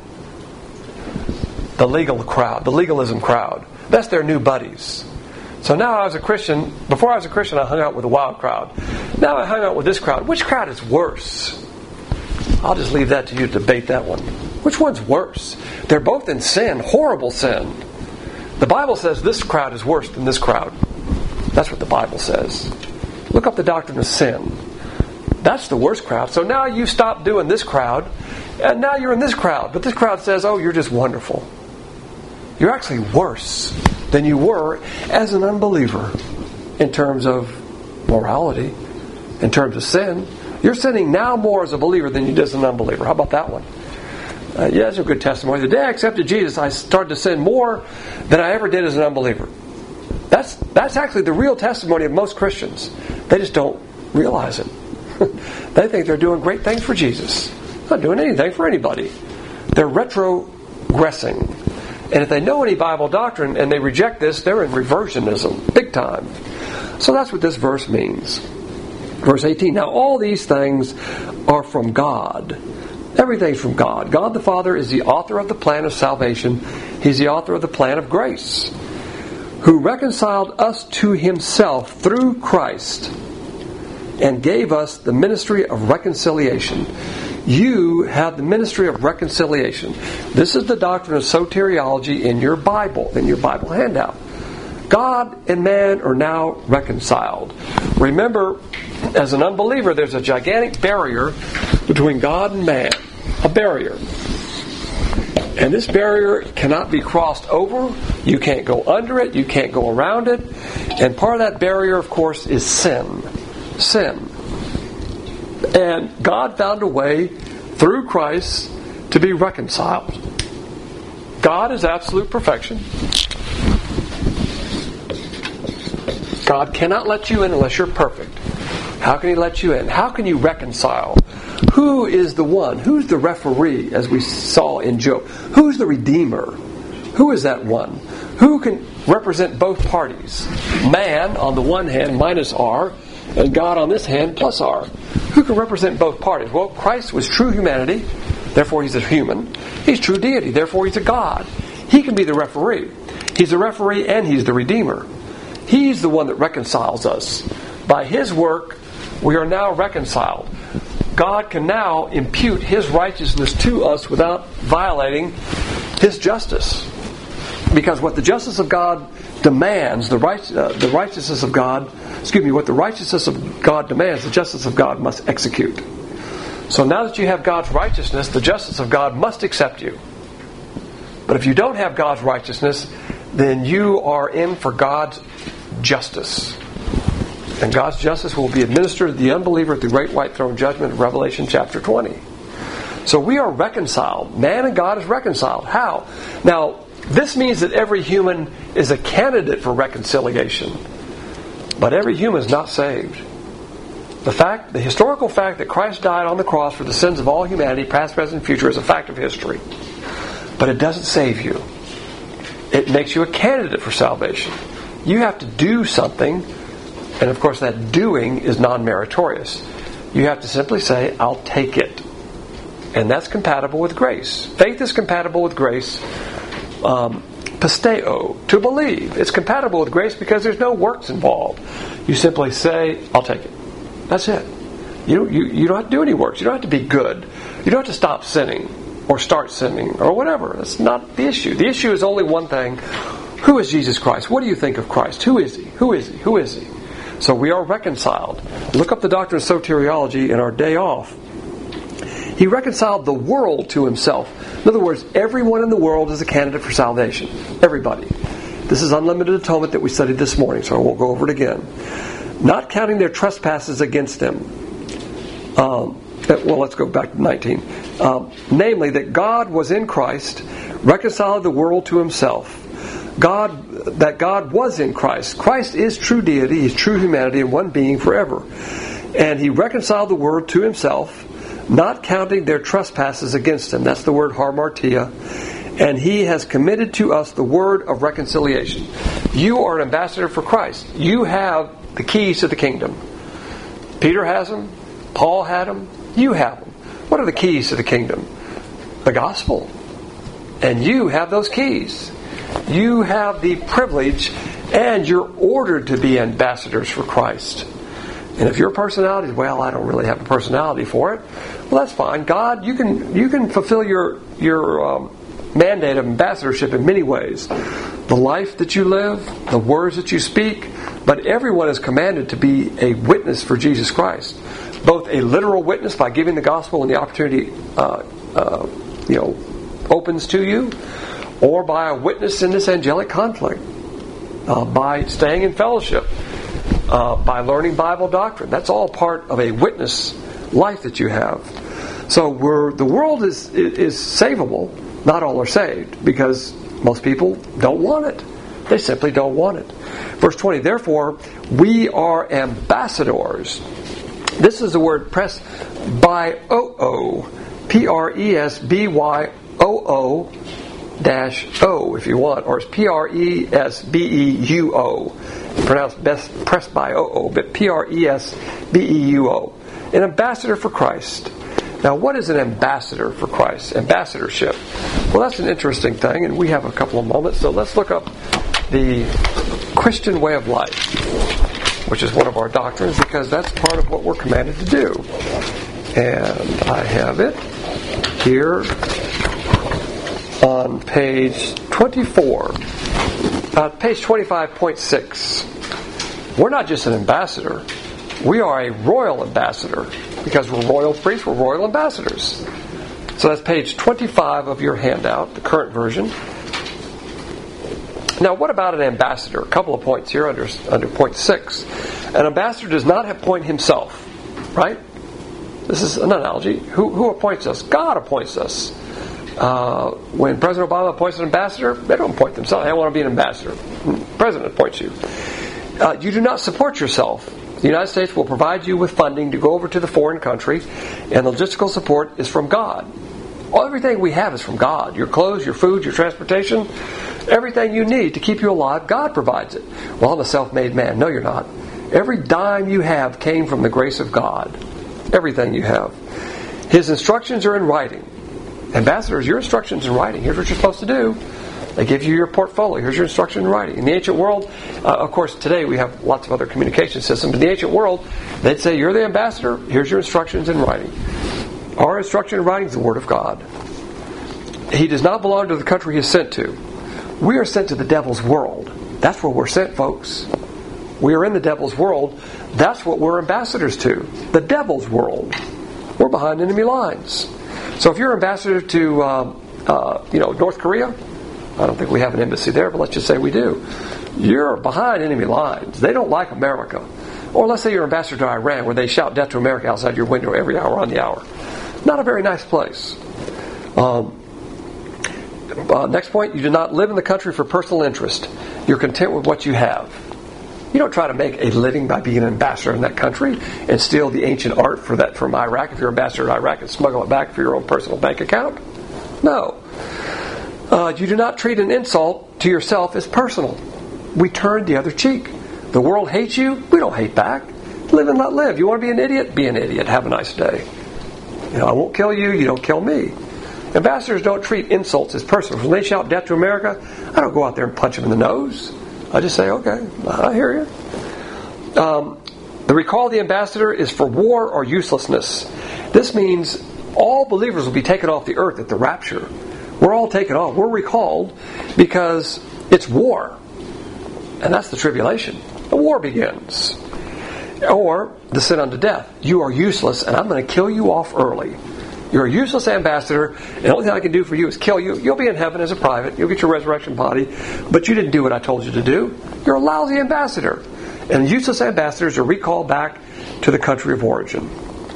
The legal crowd, the legalism crowd. That's their new buddies. So now I was a Christian. Before I was a Christian, I hung out with the wild crowd. Now I hung out with this crowd. Which crowd is worse? I'll just leave that to you to debate that one. Which one's worse? They're both in sin, horrible sin. The Bible says this crowd is worse than this crowd. That's what the Bible says. Look up the doctrine of sin. That's the worst crowd. So now you stop doing this crowd, and now you're in this crowd. But this crowd says, oh, you're just wonderful. You're actually worse than you were as an unbeliever in terms of morality, in terms of sin. You're sinning now more as a believer than you did as an unbeliever. How about that one? Yeah, that's a good testimony. The day I accepted Jesus, I started to sin more than I ever did as an unbeliever. That's actually the real testimony of most Christians. They just don't realize it. They think they're doing great things for Jesus. They're not doing anything for anybody. They're retrogressing. And if they know any Bible doctrine and they reject this, they're in reversionism, big time. So that's what this verse means. Verse 18, now all these things are from God. Everything's from God. God the Father is the author of the plan of salvation. He's the author of the plan of grace, who reconciled us to Himself through Christ and gave us the ministry of reconciliation. You have the ministry of reconciliation. This is the doctrine of soteriology in your Bible handout. God and man are now reconciled. Remember, as an unbeliever, there's a gigantic barrier between God and man. A barrier. And this barrier cannot be crossed over. You can't go under it. You can't go around it. And part of that barrier, of course, is sin. Sin. And God found a way through Christ to be reconciled. God is absolute perfection. God cannot let you in unless you're perfect. How can He let you in? How can you reconcile? Who is the one? Who's the referee, as we saw in Job? Who's the redeemer? Who is that one? Who can represent both parties? Man, on the one hand, minus R, and God on this hand, plus R. Who can represent both parties? Well, Christ was true humanity, therefore He's a human. He's true deity, therefore He's a God. He can be the referee. He's the referee and He's the redeemer. He's the one that reconciles us. By His work, we are now reconciled. God can now impute His righteousness to us without violating His justice. Because what the justice of God demands, what the righteousness of God demands, the justice of God must execute. So now that you have God's righteousness, the justice of God must accept you. But if you don't have God's righteousness, then you are in for God's justice. And God's justice will be administered to the unbeliever at the great white throne judgment of Revelation chapter 20. So we are reconciled. Man and God is reconciled. How? Now, this means that every human is a candidate for reconciliation. But every human is not saved. The historical fact that Christ died on the cross for the sins of all humanity, past, present, future, is a fact of history. But it doesn't save you. It makes you a candidate for salvation. You have to do something, and of course that doing is non-meritorious. You have to simply say, I'll take it. And that's compatible with grace. Faith is compatible with grace. Pisteo, to believe. It's compatible with grace because there's no works involved. You simply say, I'll take it. That's it. You don't have to do any works. You don't have to be good. You don't have to stop sinning or start sinning or whatever. That's not the issue. The issue is only one thing. Who is Jesus Christ? What do you think of Christ? Who is He? Who is He? Who is He? So we are reconciled. Look up the doctrine of soteriology in our day off. He reconciled the world to Himself. In other words, everyone in the world is a candidate for salvation. Everybody. This is unlimited atonement that we studied this morning, so I won't go over it again. Not counting their trespasses against Him. Let's go back to 19. Namely, that God was in Christ, reconciled the world to Himself. That God was in Christ. Christ is true deity, He's true humanity, and one being forever. And He reconciled the world to Himself, not counting their trespasses against Him. That's the word harmartia. And He has committed to us the word of reconciliation. You are an ambassador for Christ. You have the keys to the kingdom. Peter has them. Paul had them. You have them. What are the keys to the kingdom? The gospel. And you have those keys. You have the privilege, and you're ordered to be ambassadors for Christ. And if your personality is, well, I don't really have a personality for it, well, that's fine. God, you can fulfill your mandate of ambassadorship in many ways. The life that you live, the words that you speak, but everyone is commanded to be a witness for Jesus Christ. Both a literal witness by giving the gospel and the opportunity opens to you, or by a witness in this angelic conflict, by staying in fellowship, by learning Bible doctrine. That's all part of a witness life that you have. So the world is savable. Not all are saved because most people don't want it. They simply don't want it. Verse 20, therefore, we are ambassadors. This is the word presbyoo, Presbyoo -O, if you want, or it's Presbeuo. Pronounced best presbyoo, but Presbeuo. An ambassador for Christ. Now, what is an ambassador for Christ? Ambassadorship. Well, that's an interesting thing, and we have a couple of moments, so let's look up the Christian way of life, which is one of our doctrines, because that's part of what we're commanded to do. And I have it here on page 24, page 25.6. We're not just an ambassador. We are a royal ambassador. Because we're royal priests, we're royal ambassadors. So that's page 25 of your handout, the current version. Now, what about an ambassador? A couple of points here under point 6. An ambassador does not appoint himself, right? This is an analogy. Who appoints us? God appoints us. When President Obama appoints an ambassador, they don't appoint themselves. They want to be an ambassador. The president appoints you. You do not support yourself. The United States will provide you with funding to go over to the foreign country, and the logistical support is from God. Everything we have is from God. Your clothes, your food, your transportation, everything you need to keep you alive, God provides it. Well, I'm a self-made man. No, you're not. Every dime you have came from the grace of God. Everything you have. His instructions are in writing. Ambassadors, your instructions in writing. Here's what you're supposed to do. They give you your portfolio. Here's your instruction in writing. In the ancient world, of course, today we have lots of other communication systems. In the ancient world, they'd say, you're the ambassador. Here's your instructions in writing. Our instruction in writing is the Word of God. He does not belong to the country he is sent to. We are sent to the devil's world. That's where we're sent, folks. We are in the devil's world. That's what we're ambassadors to. The devil's world. We're behind enemy lines. So if you're ambassador to North Korea, I don't think we have an embassy there, but let's just say we do. You're behind enemy lines. They don't like America. Or let's say you're ambassador to Iran, where they shout death to America outside your window every hour on the hour. Not a very nice place. Next point, you do not live in the country for personal interest. You're content with what you have. You don't try to make a living by being an ambassador in that country and steal the ancient art from Iraq if you're ambassador to Iraq and smuggle it back for your own personal bank account. No. You do not treat an insult to yourself as personal. We turn the other cheek. The world hates you. We don't hate back. Live and let live. You want to be an idiot? Be an idiot. Have a nice day. I won't kill you. You don't kill me. Ambassadors don't treat insults as personal. When they shout death to America, I don't go out there and punch them in the nose. I just say, okay, I hear you. The recall of the ambassador is for war or uselessness. This means all believers will be taken off the earth at the rapture. We're all taken off. We're recalled because it's war. And that's the tribulation. The war begins. Or the sin unto death. You are useless and I'm going to kill you off early. You're a useless ambassador, and the only thing I can do for you is kill you. You'll be in heaven as a private. You'll get your resurrection body, but you didn't do what I told you to do. You're a lousy ambassador. And useless ambassadors are recalled back to the country of origin.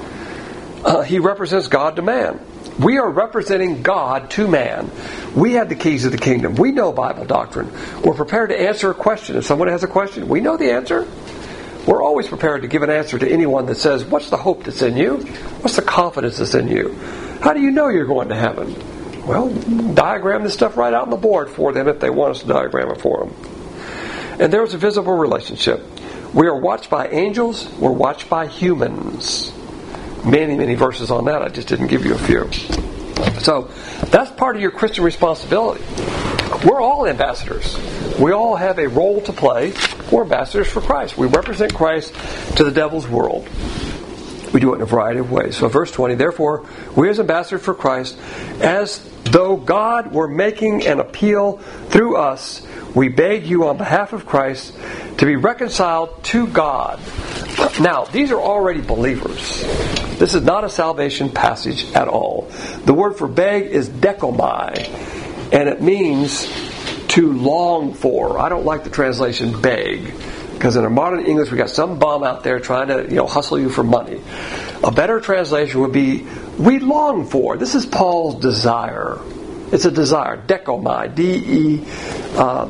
He represents God to man. We are representing God to man. We have the keys of the kingdom. We know Bible doctrine. We're prepared to answer a question. If someone has a question, we know the answer. We're always prepared to give an answer to anyone that says, what's the hope that's in you? What's the confidence that's in you? How do you know you're going to heaven? Well, diagram this stuff right out on the board for them if they want us to diagram it for them. And there's a visible relationship. We are watched by angels. We're watched by humans. Many, many verses on that. I just didn't give you a few. So that's part of your Christian responsibility. We're all ambassadors. We all have a role to play. We're ambassadors for Christ. We represent Christ to the devil's world. We do it in a variety of ways. So verse 20, therefore, we as ambassadors for Christ, as though God were making an appeal through us, we beg you on behalf of Christ to be reconciled to God. Now, these are already believers. This is not a salvation passage at all. The word for beg is dekomai, and it means to long for. I don't like the translation beg, because in our modern English we got some bum out there trying to hustle you for money. A better translation would be we long for. This is Paul's desire. It's a desire. Dekomai,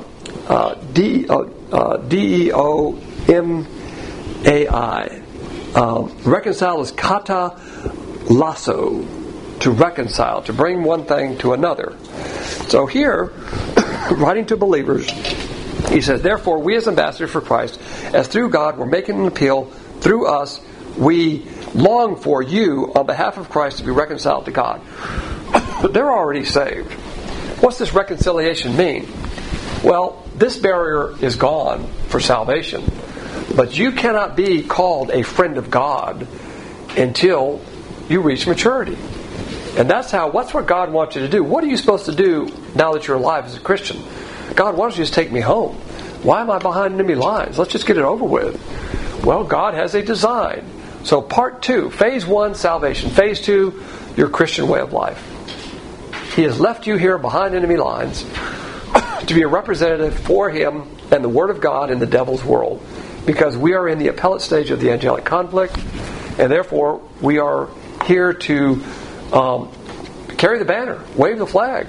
Deomai. Reconcile is kata lasso, to reconcile, to bring one thing to another. So here, writing to believers, he says, therefore, we as ambassadors for Christ, as through God we're making an appeal, through us, we long for you on behalf of Christ to be reconciled to God. They're already saved. What's this reconciliation mean? Well, this barrier is gone for salvation. But you cannot be called a friend of God until you reach maturity. And that's what God wants you to do. What are you supposed to do now that you're alive as a Christian? God, why don't you just take me home? Why am I behind enemy lines? Let's just get it over with. Well, God has a design. So part 2, phase 1, salvation. Phase 2, your Christian way of life. He has left you here behind enemy lines to be a representative for Him and the Word of God in the devil's world. Because we are in the appellate stage of the angelic conflict, and therefore we are here to carry the banner, wave the flag.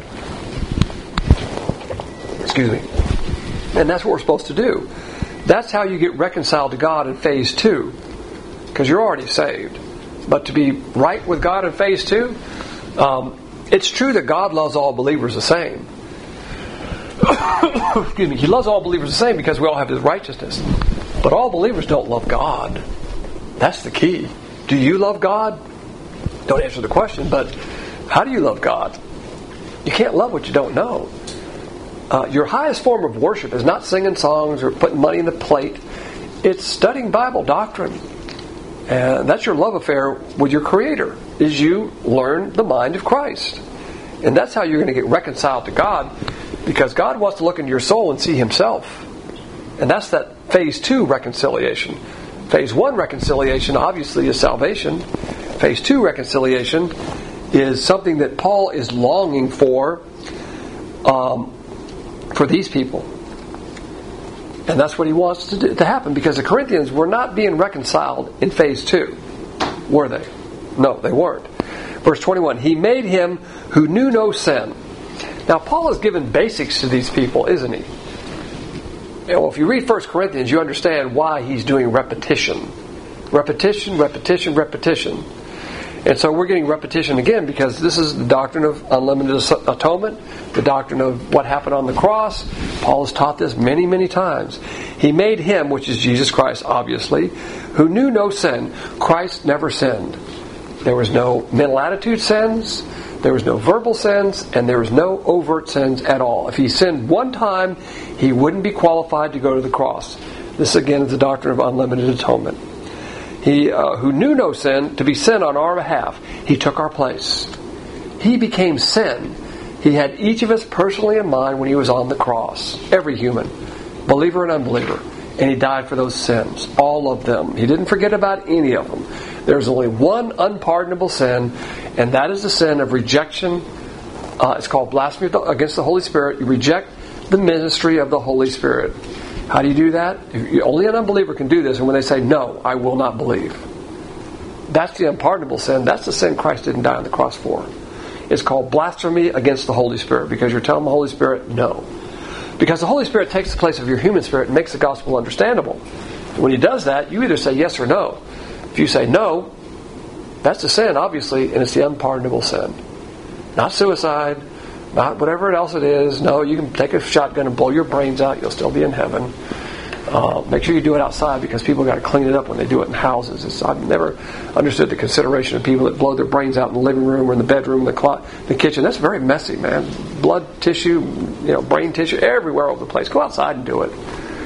Excuse me. And that's what we're supposed to do. That's how you get reconciled to God in phase 2, because you're already saved. But to be right with God in phase 2, it's true that God loves all believers the same. Excuse me. He loves all believers the same because we all have His righteousness. But all believers don't love God. That's the key. Do you love God? Don't answer the question, but how do you love God? You can't love what you don't know. Your highest form of worship is not singing songs or putting money in the plate. It's studying Bible doctrine. And that's your love affair with your Creator, is you learn the mind of Christ. And that's how you're going to get reconciled to God, because God wants to look into your soul and see Himself. And that's that phase 2 reconciliation. Phase 1 reconciliation obviously is salvation. Phase 2 reconciliation is something that Paul is longing for these people. And that's what he wants to happen, because the Corinthians were not being reconciled in phase 2. Were they? No, they weren't. Verse 21, He made Him who knew no sin. Now Paul has given basics to these people, isn't he? Well, if you read 1 Corinthians, you understand why he's doing repetition. Repetition, repetition, repetition. And so we're getting repetition again because this is the doctrine of unlimited atonement, the doctrine of what happened on the cross. Paul has taught this many, many times. He made Him, which is Jesus Christ, obviously, who knew no sin. Christ never sinned. There was no mental attitude sins, there was no verbal sins, and there was no overt sins at all. If He sinned one time, He wouldn't be qualified to go to the cross. This again is the doctrine of unlimited atonement. He who knew no sin, to be sin on our behalf. He took our place. He became sin. He had each of us personally in mind when He was on the cross. Every human, believer and unbeliever. And He died for those sins. All of them. He didn't forget about any of them. There's only one unpardonable sin, and that is the sin of rejection. It's called blasphemy against the Holy Spirit. You reject the ministry of the Holy Spirit. How do you do that? Only an unbeliever can do this, and when they say, no, I will not believe. That's the unpardonable sin. That's the sin Christ didn't die on the cross for. It's called blasphemy against the Holy Spirit, because you're telling the Holy Spirit, no. Because the Holy Spirit takes the place of your human spirit and makes the gospel understandable. When He does that, you either say yes or no. If you say no, that's a sin, obviously, and it's the unpardonable sin. Not suicide, not whatever else it is. No, you can take a shotgun and blow your brains out. You'll still be in heaven. Make sure you do it outside, because people got to clean it up when they do it in houses. I've never understood the consideration of people that blow their brains out in the living room or in the bedroom, the kitchen. That's very messy, man. Blood tissue, brain tissue, everywhere over the place. Go outside and do it.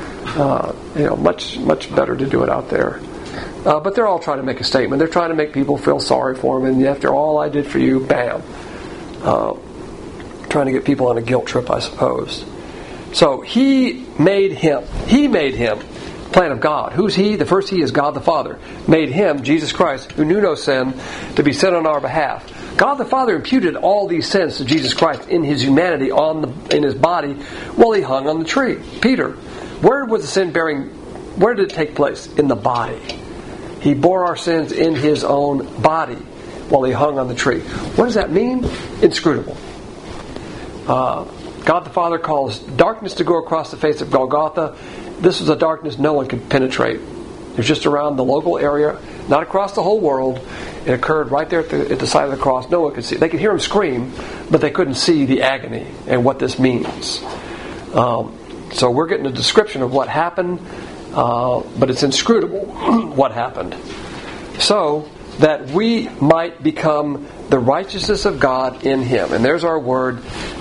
Much better to do it out there. But they're all trying to make a statement. They're trying to make people feel sorry for them. And after all I did for you, bam. Trying to get people on a guilt trip, I suppose. So He made Him. He made Him. Plan of God. Who's He? The first He is God the Father. Made Him, Jesus Christ, who knew no sin, to be sin on our behalf. God the Father imputed all these sins to Jesus Christ in His humanity, in His body, while He hung on the tree. Peter, where was the sin bearing? Where did it take place? In the body. He bore our sins in His own body while He hung on the tree. What does that mean? Inscrutable. God the Father calls darkness to go across the face of Golgotha. This was a darkness no one could penetrate. It was just around the local area, not across the whole world. It occurred right there at the side of the cross. No one could see. They could hear him scream, but they couldn't see the agony and what this means. So we're getting a description of what happened, but it's inscrutable what happened. So that we might become the righteousness of God in him. And there's our word,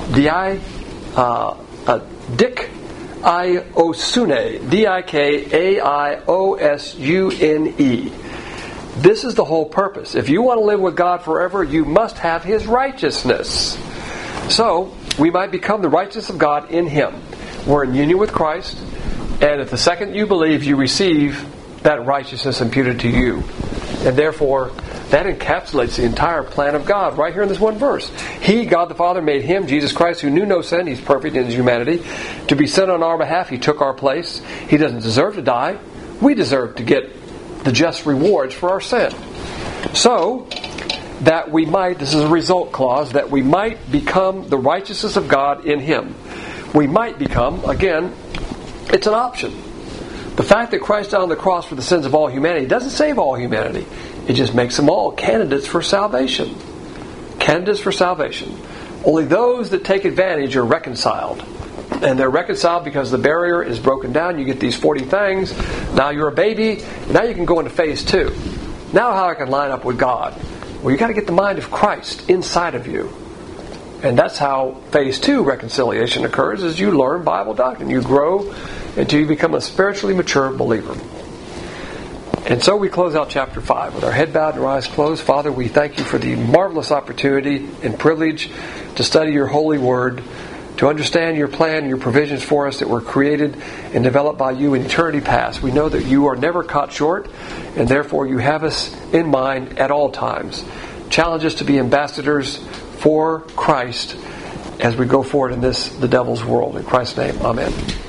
dikaiosune, D-I-K-A-I-O-S-U-N-E. This is the whole purpose. If you want to live with God forever, you must have his righteousness. So, we might become the righteousness of God in him. We're in union with Christ, and at the second you believe, you receive that righteousness imputed to you. And therefore, that encapsulates the entire plan of God right here in this one verse. He, God the Father, made him, Jesus Christ, who knew no sin, he's perfect in his humanity, to be sin on our behalf. He took our place. He doesn't deserve to die. We deserve to get the just rewards for our sin. So, that we might, this is a result clause, that we might become the righteousness of God in him. We might become, again, it's an option. The fact that Christ died on the cross for the sins of all humanity doesn't save all humanity. It just makes them all candidates for salvation. Candidates for salvation. Only those that take advantage are reconciled. And they're reconciled because the barrier is broken down. You get these 40 things. Now you're a baby. Now you can go into phase 2. Now how I can line up with God? Well, you got to get the mind of Christ inside of you. And that's how phase 2 reconciliation occurs, is you learn Bible doctrine. You grow until you become a spiritually mature believer. And so we close out chapter 5 with our head bowed and our eyes closed. Father, we thank you for the marvelous opportunity and privilege to study your holy word, to understand your plan and your provisions for us that were created and developed by you in eternity past. We know that you are never caught short, and therefore you have us in mind at all times. Challenge us to be ambassadors for Christ as we go forward in the devil's world. In Christ's name, amen.